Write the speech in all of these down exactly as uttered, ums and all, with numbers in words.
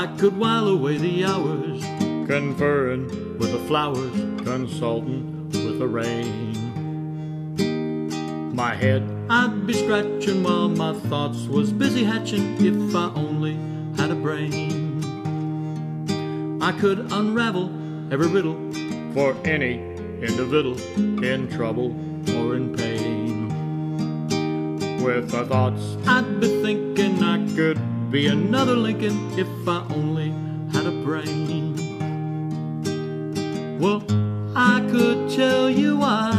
I could while away the hours, conferring with the flowers, consulting with the rain. My head I'd be scratching while my thoughts was busy hatching, if I only had a brain. I could unravel every riddle for any individual in trouble or in pain. With my thoughts I'd be thinking I could be another Lincoln if I only had a brain. Well, I could tell you why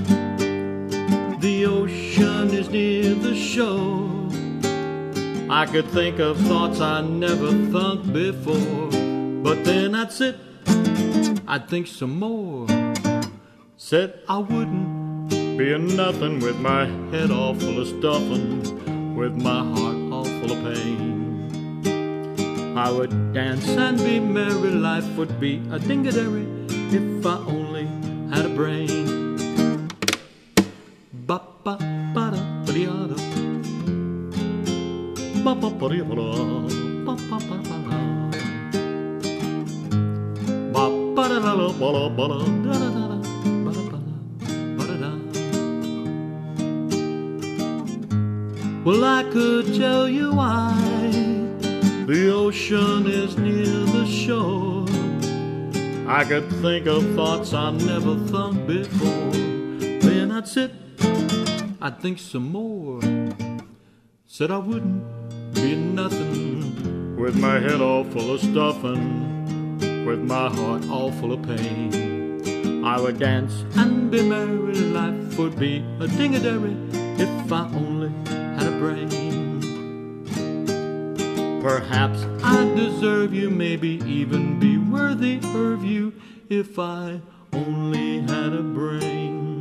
the ocean is near the shore. I could think of thoughts I never thought before, but then I'd sit, I'd think some more. Said I wouldn't be a nothing with my head all full of stuffing, with my heart all full of pain. I would dance and be merry, life would be a ding-a-dairy if I only had a brain. Ba-ba-ba-da-ba-da-ba-da, ba-ba-ba-da-ba-da, ba-ba-ba-ba-da, ba-ba-da-da-da-ba-da-ba-da-da-da-da. Well, I could tell you why the ocean is near the shore. I could think of thoughts I never thought before. Then I'd sit, I'd think some more. Said I wouldn't be nothing with my head all full of stuffing, with my heart all full of pain. I would dance and be merry, life would be a ding-a-dairy if I only had a brain. Perhaps I'd deserve you, maybe even be worthy of you, if I only had a brain.